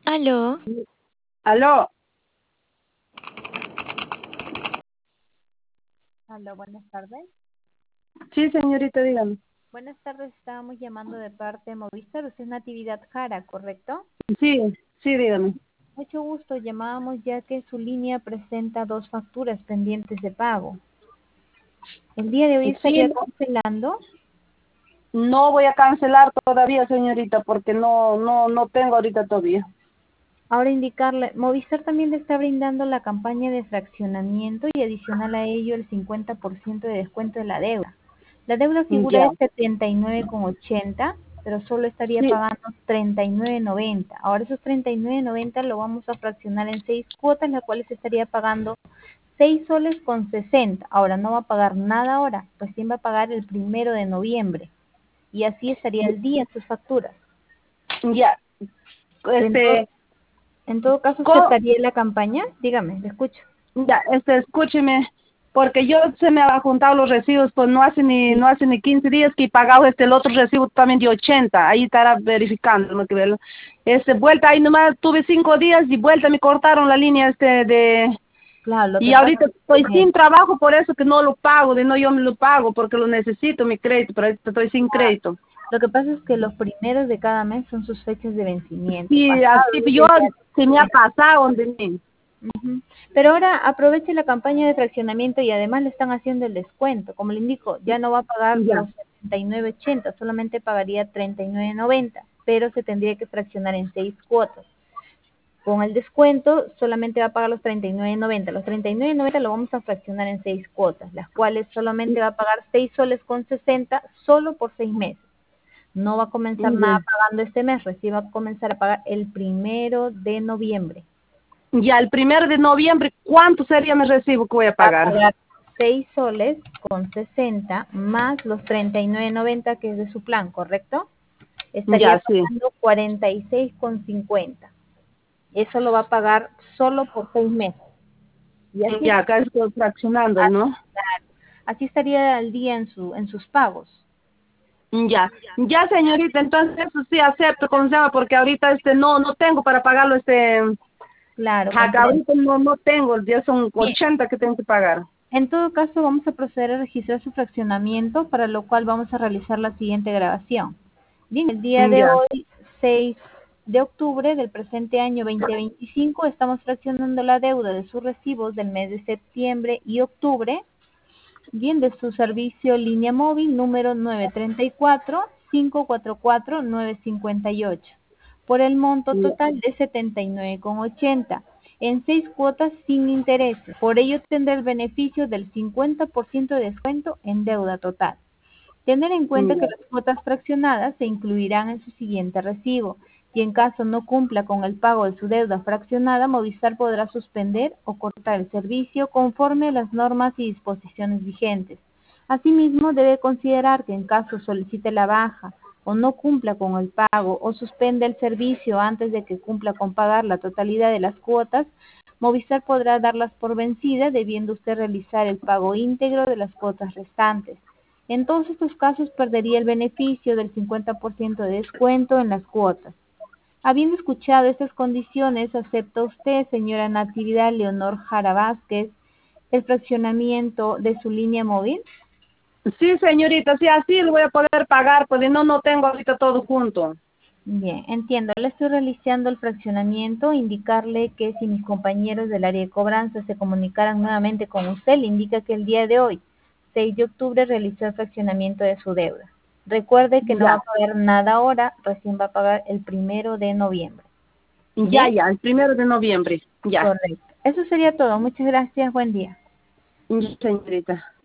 Aló, Aló, Aló, buenas tardes. sí, señorita, dígame. Buenas tardes, estábamos llamando de parte de Movistar. Usted es Natividad Jara, ¿correcto? Sí, sí, dígame. Mucho gusto, llamábamos ya que su línea presenta dos facturas pendientes de pago. El día de hoy Sí, estaría cancelando. no voy a cancelar todavía, señorita, porque no tengo ahorita todavía. Ahora indicarle, Movistar también le está brindando la campaña de fraccionamiento y adicional a ello el 50% de descuento de la deuda. La deuda figura Ya, de 79,80, pero solo estaría sí, pagando 39,90. Ahora esos 39,90 lo vamos a fraccionar en 6 cuotas, las cuales estaría pagando 6 soles con 60. Ahora no va a pagar nada ahora, recién va a pagar el 1 de noviembre. Y así estaría el día en sus facturas. ya, En, to- este, en todo caso, co- ¿aceptaría la campaña? Dígame, le escucho. ya, escúcheme, porque yo se me ha juntado los recibos, pues no hace ni 15 días que he pagado el otro recibo también de 80, ahí estará verificando, ¿no? Vuelta, ahí nomás tuve 5 días y vuelta me cortaron la línea Claro, lo y que pasa ahorita es estoy que sin trabajo, por eso que no lo pago, de no yo me lo pago, porque lo necesito, mi crédito, pero ahorita estoy sin crédito. los primeros de cada mes son sus fechas de vencimiento. Sí, Pasado así ese yo día se me ha pasado de mí. Ujú. Pero ahora aproveche la campaña de fraccionamiento y además le están haciendo el descuento. Como le indico, ya no va a pagar Ya, los 79,80, solamente pagaría 39,90, pero se tendría que fraccionar en 6 cuotas. Con el descuento solamente va a pagar los 39,90. Los 39,90 lo vamos a fraccionar en 6 cuotas, las cuales solamente va a pagar 6 soles con 60 solo por 6 meses. No va a comenzar nada ya. pagando este mes, recién va a comenzar a pagar el 1 de noviembre. Ya, el 1 de noviembre, ¿cuánto sería mi recibo que voy a Va a pagar? pagar 6 soles con 60 más los 39,90 que es de su plan, ¿correcto? Estaría Ya, sí. pagando 46,50. Eso lo va a pagar solo por 6 meses. Y así, Ya, acá estoy fraccionando, ¿no? así estaría al día en sus pagos. Ya, ya, señorita, entonces eso sí acepto, ¿cómo se llama? Porque ahorita no tengo para pagarlo Claro, acá comprendo. ahorita no tengo, ya son Bien, 80 que tengo que pagar. en todo caso vamos a proceder a registrar su fraccionamiento, para lo cual vamos a realizar la siguiente grabación. Bien, el día de Ya, hoy, 6 de octubre del presente año 2025, estamos fraccionando la deuda de sus recibos del mes de septiembre y octubre, bien, de su servicio línea móvil número 934-544-958, por el monto ya, total de 79,80, en 6 cuotas sin intereses. Por ello tendrá el beneficio del 50% de descuento en deuda total. Tener en cuenta que ya. las cuotas fraccionadas se incluirán en su siguiente recibo. Si en caso no cumpla con el pago de su deuda fraccionada, Movistar podrá suspender o cortar el servicio conforme a las normas y disposiciones vigentes. Asimismo, debe considerar que en caso solicite la baja o no cumpla con el pago o suspenda el servicio antes de que cumpla con pagar la totalidad de las cuotas, Movistar podrá darlas por vencida, debiendo usted realizar el pago íntegro de las cuotas restantes. En todos estos casos perdería el beneficio del 50% de descuento en las cuotas. Habiendo escuchado estas condiciones, ¿acepta usted, señora Natividad Leonor Jara Vázquez, el fraccionamiento de su línea móvil? Sí, señorita, sí, así lo voy a poder pagar, pues no tengo ahorita todo junto. Bien, entiendo. Le estoy realizando el fraccionamiento. Indicarle que si mis compañeros del área de cobranza se comunicaran nuevamente con usted, le indica que el día de hoy, 6 de octubre, realizó el fraccionamiento de su deuda. Recuerde que no va a Ya, pagar nada ahora, recién va a pagar el 1 de noviembre. ya, Bien, ya, el 1 de noviembre, ya, correcto. Eso sería todo. Muchas gracias. Buen día. ya, señorita.